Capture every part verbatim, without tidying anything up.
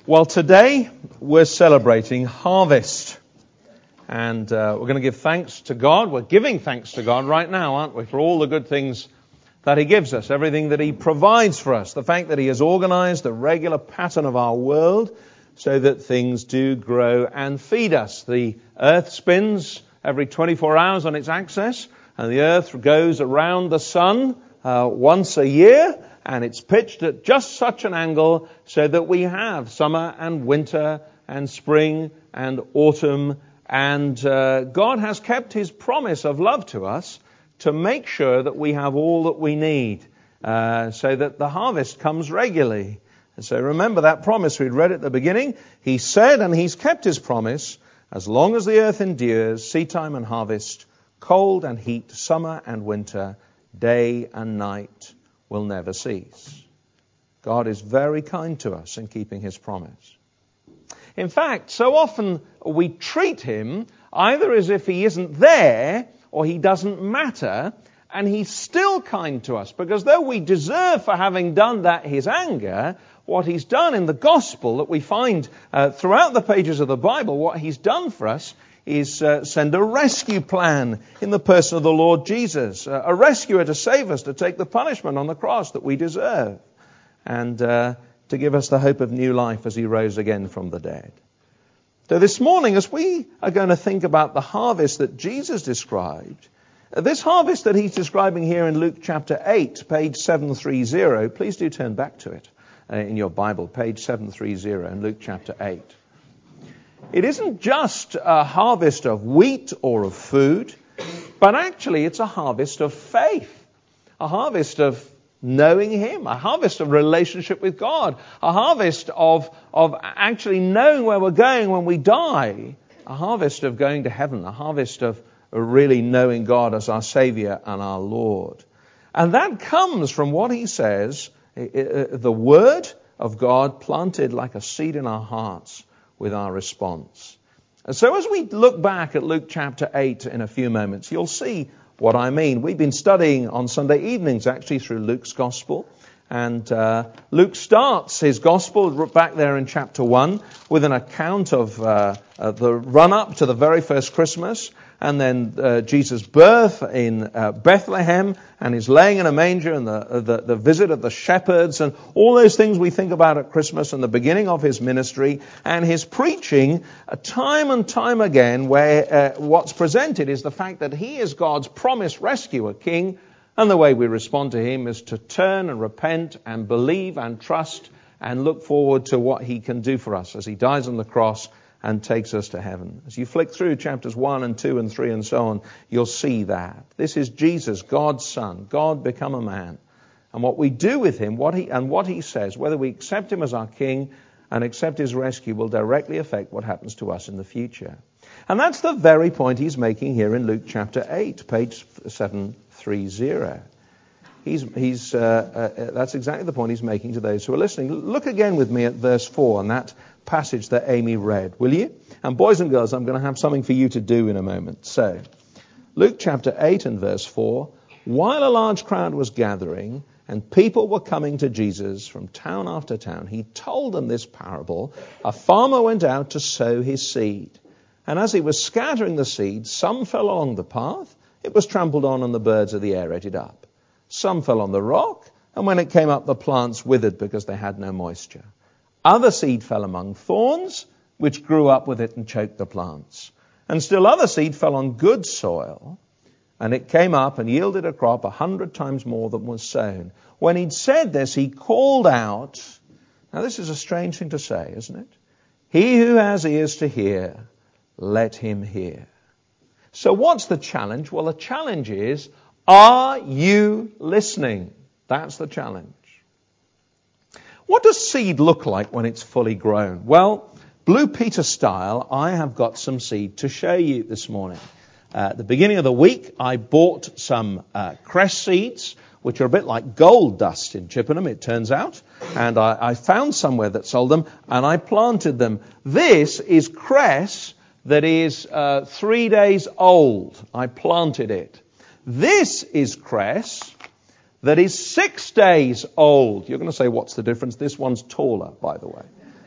Well, today we're celebrating harvest, and uh, we're going to give thanks to God. We're giving thanks to God right now, aren't we, for all the good things that He gives us, everything that He provides for us, the fact that He has organized the regular pattern of our world so that things do grow and feed us. The earth spins every twenty-four hours on its axis, and the earth goes around the sun uh, once a year, and it's pitched at just such an angle so that we have summer and winter and spring and autumn. And uh, God has kept His promise of love to us to make sure that we have all that we need uh, so that the harvest comes regularly. And so remember that promise we'd read at the beginning. He said, and He's kept His promise, as long as the earth endures, seedtime and harvest, cold and heat, summer and winter, day and night will never cease. God is very kind to us in keeping His promise. In fact, so often we treat Him either as if He isn't there or He doesn't matter, and He's still kind to us, because though we deserve for having done that His anger, what He's done in the gospel that we find uh, throughout the pages of the Bible, what He's done for us is uh, send a rescue plan in the person of the Lord Jesus, uh, a rescuer to save us, to take the punishment on the cross that we deserve, and uh, to give us the hope of new life as He rose again from the dead. So this morning, as we are going to think about the harvest that Jesus described, uh, this harvest that He's describing here in Luke chapter eight, page seven thirty, please do turn back to it uh, in your Bible, page seven thirty in Luke chapter eight. It isn't just a harvest of wheat or of food, but actually it's a harvest of faith, a harvest of knowing Him, a harvest of relationship with God, a harvest of, of actually knowing where we're going when we die, a harvest of going to heaven, a harvest of really knowing God as our Savior and our Lord. And that comes from what He says, the Word of God planted like a seed in our hearts, with our response. And so as we look back at Luke chapter eight in a few moments, you'll see what I mean. We've been studying on Sunday evenings actually through Luke's Gospel. And uh, Luke starts his Gospel back there in chapter one with an account of uh, uh, the run-up to the very first Christmas, and then uh, Jesus' birth in uh, Bethlehem, and His laying in a manger, and the, the the visit of the shepherds, and all those things we think about at Christmas, and the beginning of His ministry, and His preaching, uh, time and time again, where uh, what's presented is the fact that He is God's promised rescuer, King, and the way we respond to Him is to turn and repent and believe and trust and look forward to what He can do for us as He dies on the cross and takes us to heaven. As you flick through chapters one and two and three and so on, you'll see that. This is Jesus, God's Son, God become a man. And what we do with Him, what he and what He says, whether we accept Him as our King and accept His rescue, will directly affect what happens to us in the future. And that's the very point He's making here in Luke chapter eight, page seven thirty. He's, he's, uh, uh, that's exactly the point He's making to those who are listening. Look again with me at verse four and that passage that Amy read, will you? And boys and girls, I'm going to have something for you to do in a moment. So, Luke chapter eight and verse four, while a large crowd was gathering and people were coming to Jesus from town after town, He told them this parable. A farmer went out to sow his seed. And as he was scattering the seed, some fell along the path. It was trampled on and the birds of the air ate it up. Some fell on the rock, and when it came up, the plants withered because they had no moisture. Other seed fell among thorns, which grew up with it and choked the plants. And still other seed fell on good soil, and it came up and yielded a crop a hundred times more than was sown. When He'd said this, He called out, now this is a strange thing to say, isn't it? He who has ears to hear, let him hear. So what's the challenge? Well, the challenge is, are you listening? That's the challenge. What does seed look like when it's fully grown? Well, Blue Peter style, I have got some seed to show you this morning. Uh, at the beginning of the week, I bought some uh, cress seeds, which are a bit like gold dust in Chippenham, it turns out. And I, I found somewhere that sold them, and I planted them. This is cress that is uh, three days old. I planted it. This is cress that is six days old. You're going to say, what's the difference? This one's taller, by the way.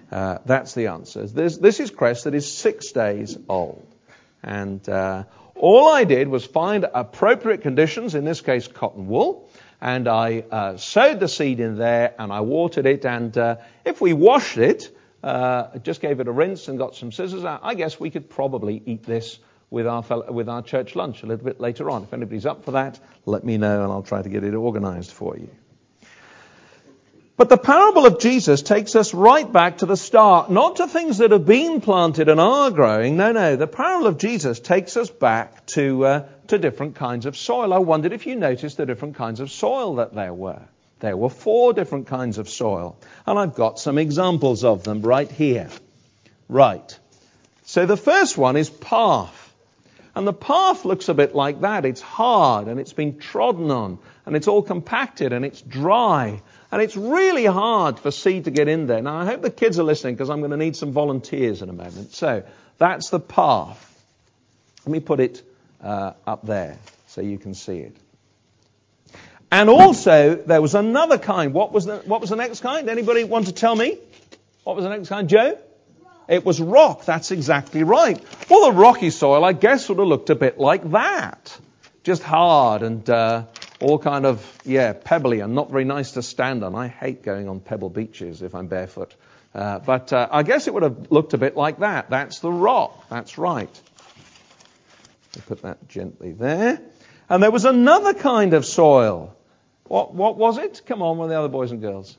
Uh, that's the answer. This, this is cress that is six days old. And uh, all I did was find appropriate conditions, in this case cotton wool, and I uh, sowed the seed in there and I watered it. And uh, if we washed it, uh, just gave it a rinse and got some scissors out, I guess we could probably eat this with our fellow, with our church lunch a little bit later on. If anybody's up for that, let me know and I'll try to get it organized for you. But the parable of Jesus takes us right back to the start, not to things that have been planted and are growing. No, no, the parable of Jesus takes us back to uh, to different kinds of soil. I wondered if you noticed the different kinds of soil that there were. There were four different kinds of soil, and I've got some examples of them right here. Right. So the first one is path. And the path looks a bit like that. It's hard, and it's been trodden on, and it's all compacted, and it's dry. And it's really hard for seed to get in there. Now, I hope the kids are listening because I'm going to need some volunteers in a moment. So, that's the path. Let me put it uh, up there so you can see it. And also, there was another kind. What was the, what was the next kind? Anybody want to tell me? What was the next kind? Joe? Rock. It was rock. That's exactly right. Well, the rocky soil, I guess, would have looked a bit like that. Just hard and... Uh, all kind of, yeah, pebbly and not very nice to stand on. I hate going on pebble beaches if I'm barefoot. Uh, but uh, I guess it would have looked a bit like that. That's the rock. That's right. I'll put that gently there. And there was another kind of soil. What, what was it? Come on, one of the other boys and girls.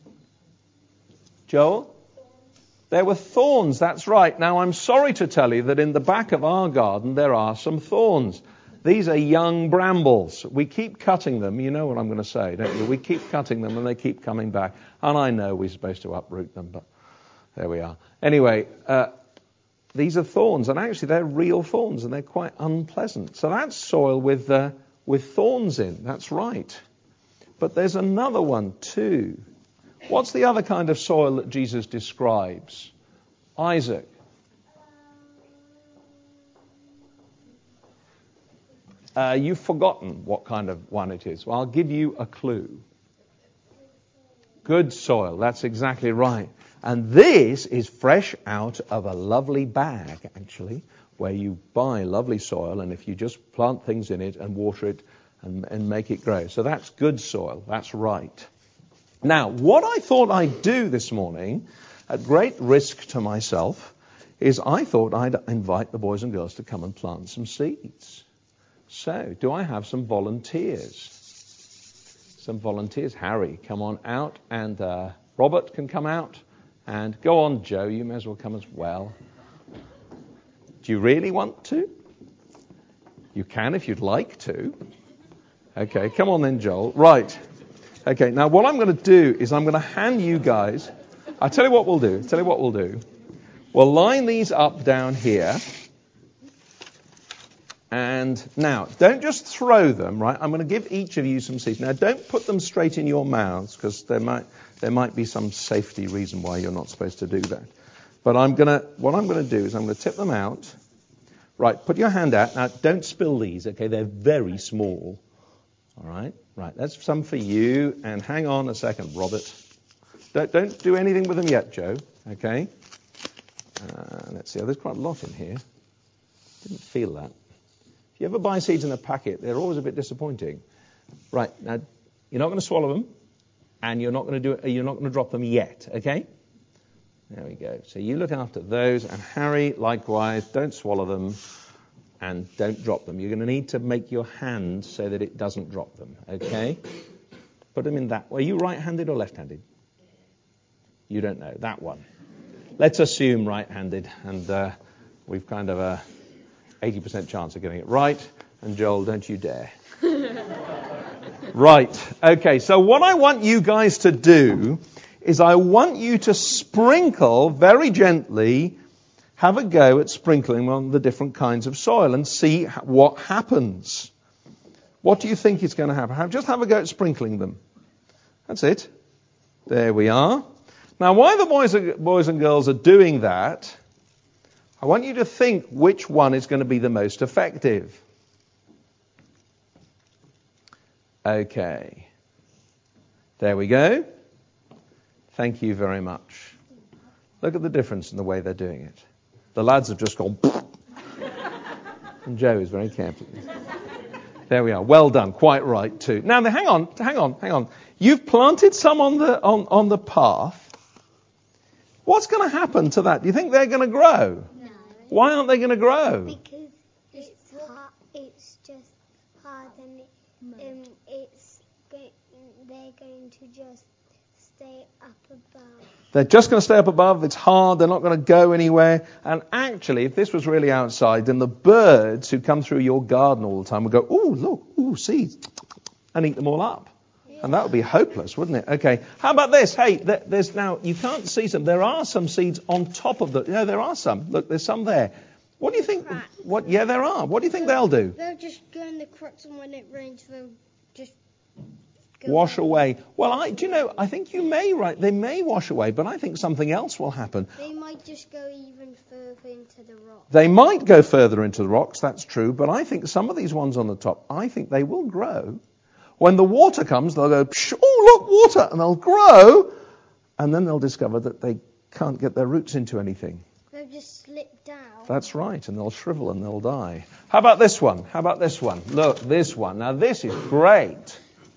Joel? There were thorns. That's right. Now, I'm sorry to tell you that in the back of our garden there are some thorns. These are young brambles. We keep cutting them. You know what I'm going to say, don't you? We keep cutting them and they keep coming back. And I know we're supposed to uproot them, but there we are. Anyway, uh, these are thorns. And actually they're real thorns and they're quite unpleasant. So that's soil with, uh, with thorns in. That's right. But there's another one too. What's the other kind of soil that Jesus describes? Isaac. Uh, you've forgotten what kind of one it is. Well, I'll give you a clue. Good soil. That's exactly right. And this is fresh out of a lovely bag, actually, where you buy lovely soil, and if you just plant things in it and water it and, and make it grow. So that's good soil. That's right. Now, what I thought I'd do this morning, at great risk to myself, is I thought I'd invite the boys and girls to come and plant some seeds. So, do I have some volunteers? Some volunteers. Harry, come on out. And uh, Robert can come out. And go on, Joe. You may as well come as well. Do you really want to? You can if you'd like to. Okay, come on then, Joel. Right. Okay, now what I'm going to do is I'm going to hand you guys... I'll tell you what we'll do. I'll tell you what we'll do. We'll line these up down here. And now, don't just throw them, right? I'm going to give each of you some seeds. Now, don't put them straight in your mouths, because there might there might be some safety reason why you're not supposed to do that. But I'm going to, what I'm going to do is I'm going to tip them out. Right, put your hand out. Now, don't spill these, okay? They're very small. All right? Right, that's some for you. And hang on a second, Robert. Don't, don't do anything with them yet, Joe, okay? Uh, let's see. Oh, there's quite a lot in here. Didn't feel that. If you ever buy seeds in a packet, they're always a bit disappointing. Right, now, you're not going to swallow them, and you're not going to do it, you're not going to drop them yet, okay? There we go. So you look after those, and Harry, likewise, don't swallow them, and don't drop them. You're going to need to make your hand so that it doesn't drop them, okay? Put them in that way. Are you right-handed or left-handed? You don't know. That one. Let's assume right-handed, and uh, we've kind of a eighty percent chance of getting it right. And Joel, don't you dare. Right. Okay, so what I want you guys to do is I want you to sprinkle very gently, have a go at sprinkling on the different kinds of soil and see what happens. What do you think is going to happen? Just have a go at sprinkling them. That's it. There we are. Now, while the boys, are, boys and girls are doing that, I want you to think which one is going to be the most effective. Okay. There we go. Thank you very much. Look at the difference in the way they're doing it. The lads have just gone, and Joe is very careful. There we are. Well done. Quite right too. Now, hang on, hang on, hang on. You've planted some on the on, on the path. What's going to happen to that? Do you think they're going to grow? No. Why aren't they going to grow? Because it's hard, it's just hard, and it, um, it's go- they're going to just stay up above. They're just going to stay up above. It's hard. They're not going to go anywhere. And actually, if this was really outside, then the birds who come through your garden all the time would go, "Ooh, look, ooh, seeds," and eat them all up. And that would be hopeless, wouldn't it? Okay. How about this? Hey, there's now, you can't see some. There are some seeds on top of the, no, there are some. Look, there's some there. What do you think? What? Yeah, there are. What do you think they'll do? They'll just go in the cracks, and when it rains, they'll just go wash away. away. Well, I, do you know, I think you may, right, they may wash away, but I think something else will happen. They might just go even further into the rocks. They might go further into the rocks, that's true, but I think some of these ones on the top, I think they will grow. When the water comes, they'll go, oh, look, water, and they'll grow, and then they'll discover that they can't get their roots into anything. They'll just slip down. That's right, and they'll shrivel and they'll die. How about this one? How about this one? Look, this one. Now, this is great.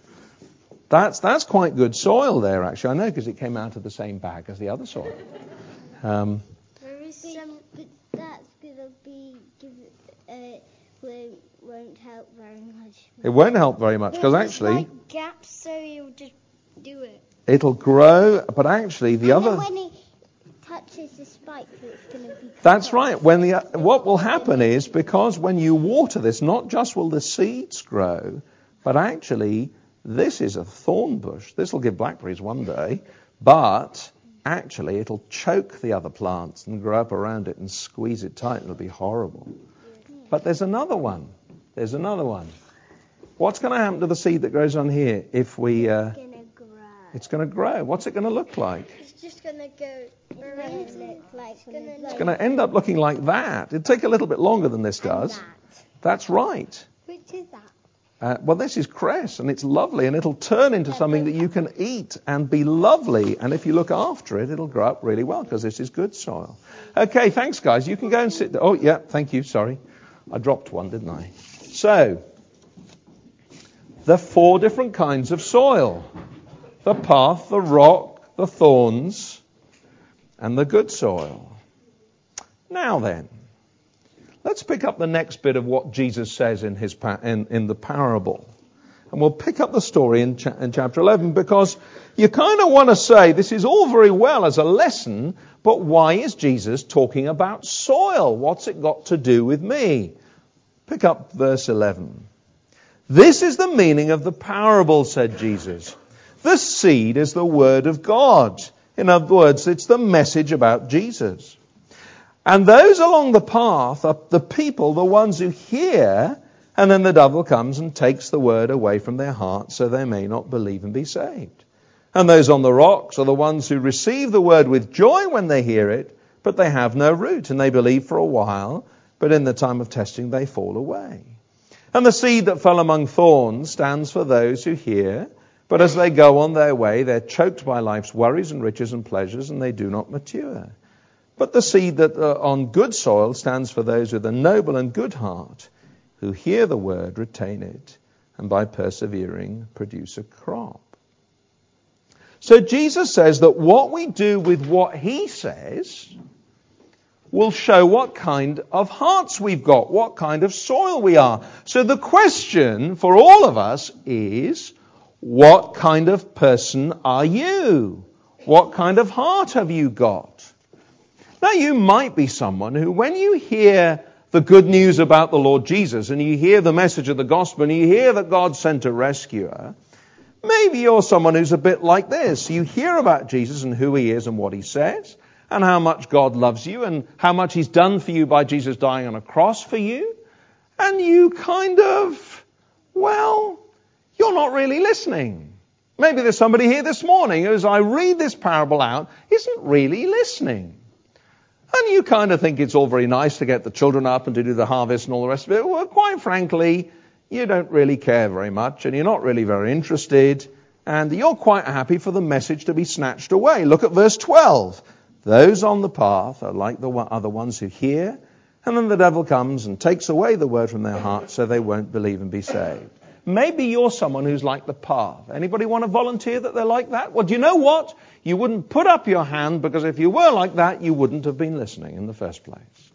That's that's quite good soil there, actually. I know, because it came out of the same bag as the other soil. Um, there is some, but that's going to be, give, uh, won't, won't help very much. It won't help very much, because actually... There's like gaps, so you'll just do it. It'll grow, but actually the and other... when it touches the spike, it's going to be... That's right. When the What will happen is, because when you water this, not just will the seeds grow, but actually... This is a thorn bush. This will give blackberries one day, but actually it'll choke the other plants and grow up around it and squeeze it tight. It'll be horrible. But there's another one. There's another one. What's going to happen to the seed that grows on here if we... Uh, it's going to grow. It's going to grow. What's it going to look like? It's just going to go... It's going to look like... It's going to end up looking like that. It'll take a little bit longer than this does. That. That's right. Which is that? Uh, well, this is cress, and it's lovely, and it'll turn into something that you can eat and be lovely. And if you look after it, it'll grow up really well, because this is good soil. Okay, thanks, guys. You can go and sit there. Oh, yeah, thank you. Sorry. I dropped one, didn't I? So, the four different kinds of soil. The path, the rock, the thorns, and the good soil. Now then. Let's pick up the next bit of what Jesus says in his pa- in, in the parable. And we'll pick up the story in, cha- in chapter eleven, because you kind of want to say this is all very well as a lesson, but why is Jesus talking about soil? What's it got to do with me? Pick up verse eleven. This is the meaning of the parable, said Jesus. The seed is the word of God. In other words, it's the message about Jesus. And those along the path are the people, the ones who hear, and then the devil comes and takes the word away from their hearts so they may not believe and be saved. And those on the rocks are the ones who receive the word with joy when they hear it, but they have no root, and they believe for a while, but in the time of testing they fall away. And the seed that fell among thorns stands for those who hear, but as they go on their way, they're choked by life's worries and riches and pleasures, and they do not mature. But the seed that uh, on good soil stands for those with a noble and good heart, who hear the word, retain it, and by persevering produce a crop. So Jesus says that what we do with what he says will show what kind of hearts we've got, what kind of soil we are. So the question for all of us is, what kind of person are you? What kind of heart have you got? Now, you might be someone who, when you hear the good news about the Lord Jesus, and you hear the message of the gospel, and you hear that God sent a rescuer, maybe you're someone who's a bit like this. You hear about Jesus and who he is and what he says, and how much God loves you, and how much he's done for you by Jesus dying on a cross for you, and you kind of, well, you're not really listening. Maybe there's somebody here this morning who, as I read this parable out, isn't really listening. And you kind of think it's all very nice to get the children up and to do the harvest and all the rest of it. Well, quite frankly, you don't really care very much, and you're not really very interested, and you're quite happy for the message to be snatched away. Look at verse twelve. Those on the path are like the are the ones who hear, and then the devil comes and takes away the word from their heart so they won't believe and be saved. Maybe you're someone who's like the path. Anybody want to volunteer that they're like that? Well, do you know what? You wouldn't put up your hand, because if you were like that, you wouldn't have been listening in the first place.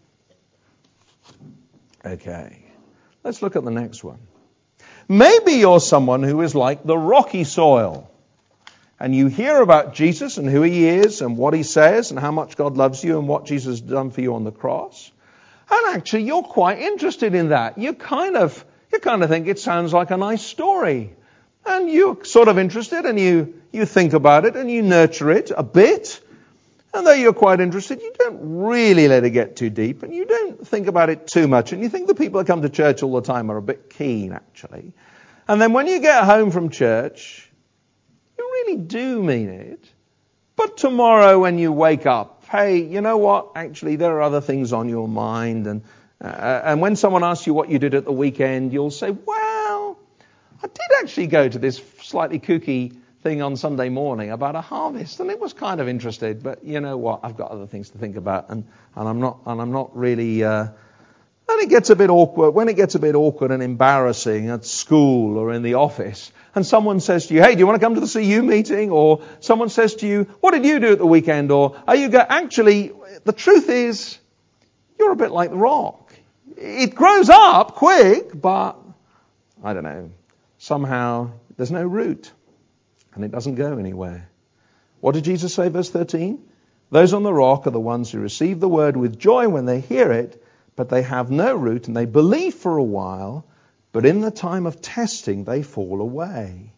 Okay, let's look at the next one. Maybe you're someone who is like the rocky soil. And you hear about Jesus and who he is and what he says and how much God loves you and what Jesus has done for you on the cross. And actually, you're quite interested in that. You kind of, you kind of think it sounds like a nice story. And you're sort of interested, and you, you think about it and you nurture it a bit. And though you're quite interested, you don't really let it get too deep, and you don't think about it too much. And you think the people that come to church all the time are a bit keen, actually. And then when you get home from church, you really do mean it. But tomorrow when you wake up, hey, you know what? Actually, there are other things on your mind. And uh, and when someone asks you what you did at the weekend, you'll say, well, I did actually go to this slightly kooky thing on Sunday morning about a harvest, and it was kind of interested. But you know what? I've got other things to think about, and, and I'm not and I'm not really. Uh, and it gets a bit awkward when it gets a bit awkward and embarrassing at school or in the office. And someone says to you, hey, do you want to come to the C U meeting? Or someone says to you, what did you do at the weekend? Or are you go- actually, the truth is, you're a bit like the rock. It grows up quick, but, I don't know, somehow there's no root. And it doesn't go anywhere. What did Jesus say, verse thirteen? Those on the rock are the ones who receive the word with joy when they hear it, but they have no root, and they believe for a while, but in the time of testing, they fall away.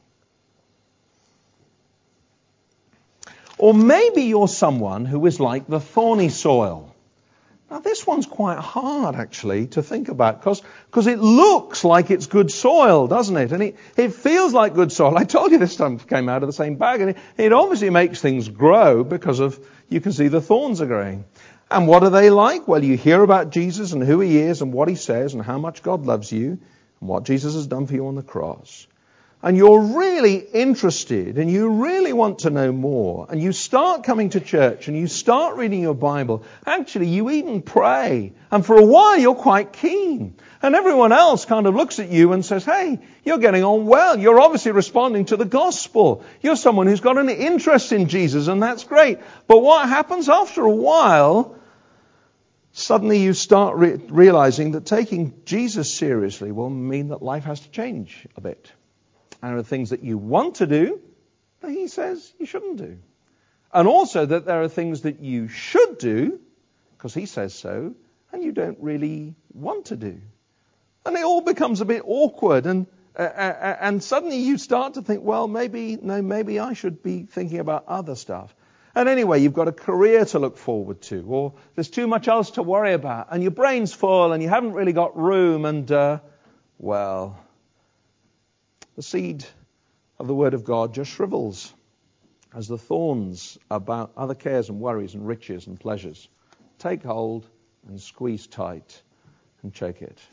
Or maybe you're someone who is like the thorny soil. Now, this one's quite hard, actually, to think about, because it looks like it's good soil, doesn't it? And it, it feels like good soil. I told you this stuff came out of the same bag, and it, it obviously makes things grow because of, you can see the thorns are growing. And what are they like? Well, you hear about Jesus and who he is and what he says and how much God loves you, and what Jesus has done for you on the cross. And you're really interested and you really want to know more. And you start coming to church and you start reading your Bible. Actually, you even pray. And for a while, you're quite keen. And everyone else kind of looks at you and says, hey, you're getting on well. You're obviously responding to the gospel. You're someone who's got an interest in Jesus, and that's great. But what happens after a while? Suddenly you start re- realizing that taking Jesus seriously will mean that life has to change a bit. And there are things that you want to do that he says you shouldn't do. And also that there are things that you should do, because he says so, and you don't really want to do. And it all becomes a bit awkward, and uh, uh, and suddenly you start to think, well, maybe, no, maybe I should be thinking about other stuff. And anyway, you've got a career to look forward to, or there's too much else to worry about, and your brain's full, and you haven't really got room, and, uh, well, the seed of the Word of God just shrivels as the thorns about other cares and worries and riches and pleasures take hold and squeeze tight and choke it.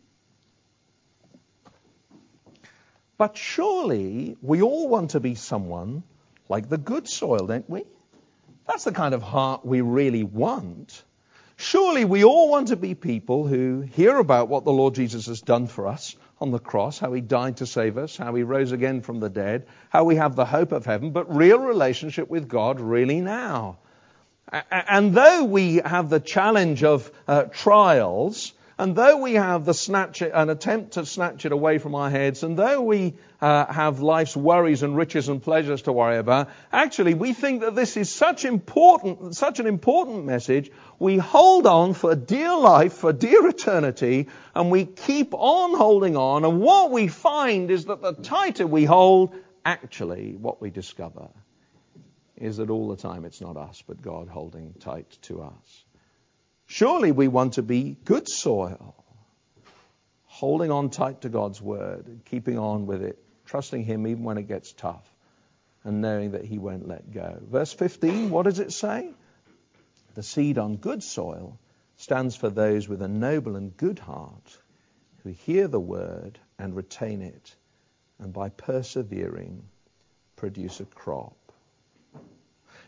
But surely we all want to be someone like the good soil, don't we? That's the kind of heart we really want. Surely we all want to be people who hear about what the Lord Jesus has done for us on the cross, how he died to save us, how he rose again from the dead, how we have the hope of heaven, but real relationship with God really now. And though we have the challenge of uh, trials, and though we have the snatch it, an attempt to snatch it away from our heads, and though we uh, have life's worries and riches and pleasures to worry about, actually we think that this is such important, such an important message. We hold on for dear life, for dear eternity, and we keep on holding on. And what we find is that the tighter we hold, actually what we discover is that all the time it's not us, but God holding tight to us. Surely we want to be good soil, holding on tight to God's word, and keeping on with it, trusting him even when it gets tough, and knowing that he won't let go. Verse fifteen, what does it say? The seed on good soil stands for those with a noble and good heart, who hear the word and retain it, and by persevering produce a crop.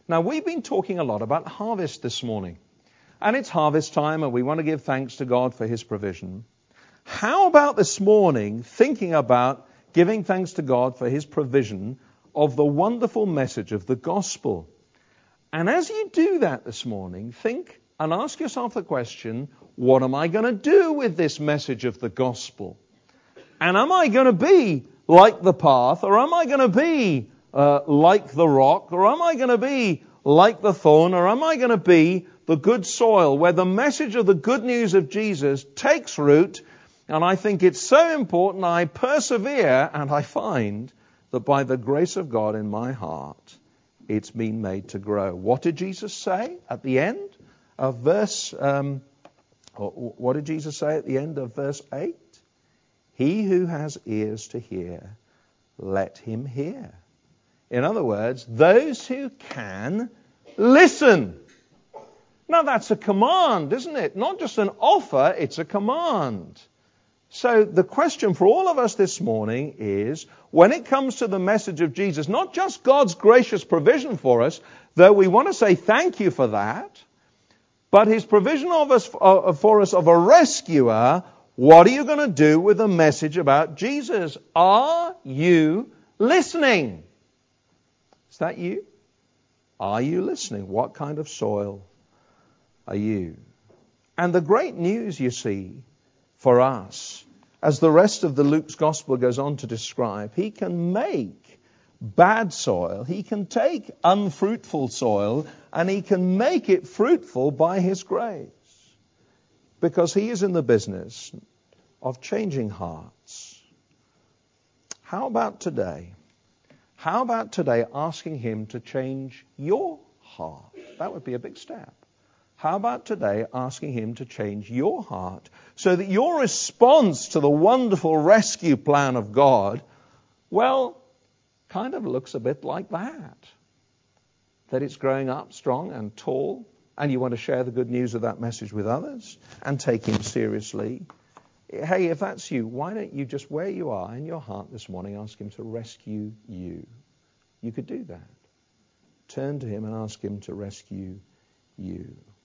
Now, we've been talking a lot about harvest this morning. And it's harvest time, and we want to give thanks to God for His provision. How about this morning thinking about giving thanks to God for His provision of the wonderful message of the gospel? And as you do that this morning, think and ask yourself the question, what am I going to do with this message of the gospel? And am I going to be like the path, or am I going to be uh, like the rock, or am I going to be like the thorn, or am I going to be the good soil where the message of the good news of Jesus takes root? And I think it's so important I persevere, and I find that by the grace of God in my heart, it's been made to grow. What did Jesus say at the end of verse, um, what did Jesus say at the end of verse eight? He who has ears to hear, let him hear. In other words, those who can, listen. Now that's a command, isn't it? Not just an offer, it's a command. So the question for all of us this morning is, when it comes to the message of Jesus, not just God's gracious provision for us, though we want to say thank you for that, but His provision of us, uh, for us of a rescuer, what are you going to do with the message about Jesus? Are you listening? Is that you? Are you listening? What kind of soil are you? And the great news, you see, for us, as the rest of the Luke's gospel goes on to describe, He can make bad soil, He can take unfruitful soil, and He can make it fruitful by His grace. Because He is in the business of changing hearts. How about today? How about today asking Him to change your heart? That would be a big step. How about today asking Him to change your heart so that your response to the wonderful rescue plan of God, well, kind of looks a bit like that. That it's growing up strong and tall, and you want to share the good news of that message with others and take Him seriously. Hey, if that's you, why don't you just, where you are in your heart this morning, ask Him to rescue you? You could do that. Turn to Him and ask Him to rescue you.